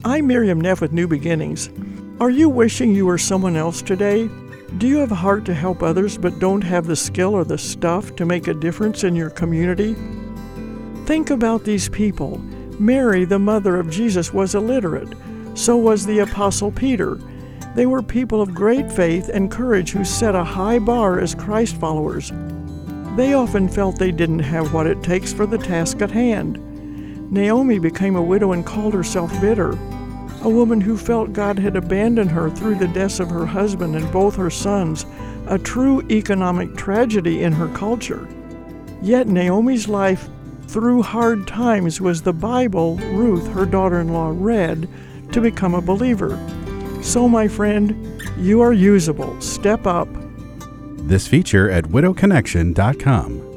I'm Miriam Neff with New Beginnings. Are you wishing you were someone else today? Do you have a heart to help others but don't have the skill or the stuff to make a difference in your community? Think about these people. Mary, the mother of Jesus, was illiterate. So was the Apostle Peter. They were people of great faith and courage who set a high bar as Christ followers. They often felt they didn't have what it takes for the task at hand. Naomi became a widow and called herself bitter, a woman who felt God had abandoned her through the deaths of her husband and both her sons, a true economic tragedy in her culture. Yet Naomi's life through hard times was the Bible Ruth, her daughter-in-law, read to become a believer. So, my friend, you are usable. Step up. This feature at widowconnection.com.